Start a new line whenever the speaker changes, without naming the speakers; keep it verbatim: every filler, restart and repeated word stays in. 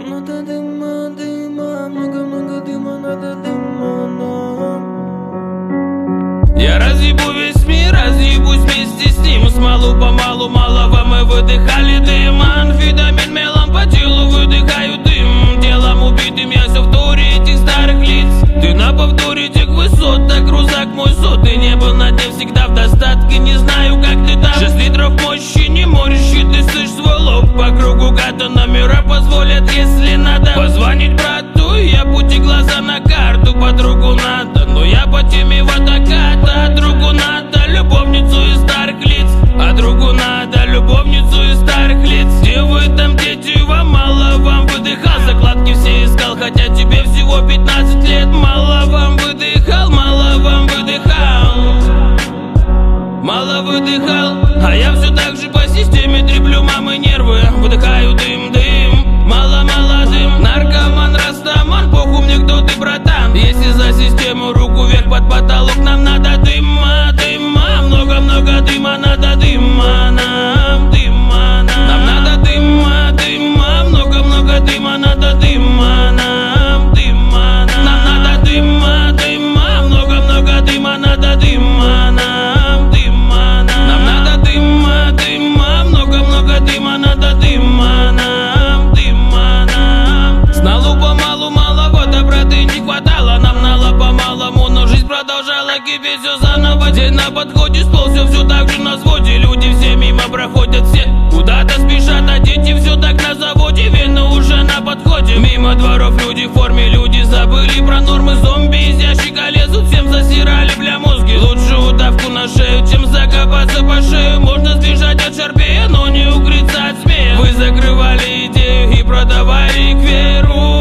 Надо дыма, дыма, много-много дыма, надо дыма нам.
Я разъебу весь мир, разъебусь вместе с ним. Смалу-помалу, малого мы выдыхали дым. Амфетамин мелом по телу выдыхаю дым. Телом убитым я все в туре этих старых лиц. Ты на повторе тех высот, так рузак мой сотый. Не был на дне всегда в достатке, не знаю как ты там. Шесть литров мощи, не морщи, ты слышь свой лоб. По кругу гада номера позволят, если надо позвонить брату, я пути глаза на карту. Подругу надо, но я по теме водоката. Другу надо любовницу из старых лиц, а другу надо любовницу из старых лиц. Где вы там, дети, вам мало, вам выдыхал. Закладки все искал, хотя тебе всего пятнадцать лет. Мало вам выдыхал, мало вам выдыхал, мало выдыхал. А я все так же по системе треплю мамы нервы. Выдыхаю дым, дым, мало-мало дым. Наркоман, растаман, похуй мне кто ты, братан. Если за систему руку вверх под потолок, нам надо дыма, дыма. Много-много дыма, надо дыма нам, дыма нам. Нам надо дыма, дыма, много-много дыма, надо дыма нам, дыма нам. Нам надо дыма, дыма, много-много дыма, надо дыма нам, дыма нам. Нам надо дыма, дыма, много-много дыма, надо дыма нам, дыма нам. Сналу помалу, малого доброты не хватало. Нам нало по-малому, но жизнь продолжала кипеть все заново. День на подходе, стол все, все так же на своде. Люди все мимо проходят, все куда-то спешат, а дети все так на заводе. Вены уже на подходе. Мимо дворов люди в форме, люди забыли про нормы. Зомби из ящика лезут, всем засирали бля мозги. Лучше удавку на шею, чем закопаться по шею. Можно сбежать от шарпея, но не укрыться от змея. Вы закрывали идею и продавали их веру.